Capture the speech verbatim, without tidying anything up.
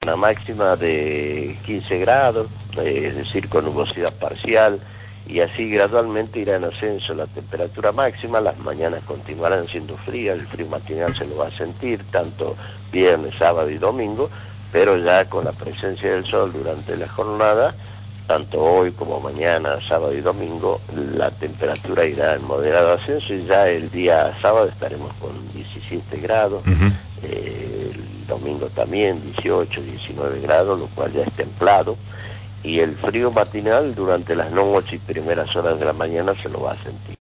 Una máxima de quince grados, eh, es decir, con nubosidad parcial, y así gradualmente irá en ascenso la temperatura máxima. Las mañanas continuarán siendo frías, el frío matinal se lo va a sentir, tanto viernes, sábado y domingo, pero ya con la presencia del sol durante la jornada, tanto hoy como mañana, sábado y domingo, la temperatura irá en moderado ascenso, y ya el día sábado estaremos con diecisiete grados, uh-huh. eh, el domingo también dieciocho, diecinueve grados, lo cual ya es templado, y el frío matinal durante las noches y primeras horas de la mañana se lo va a sentir.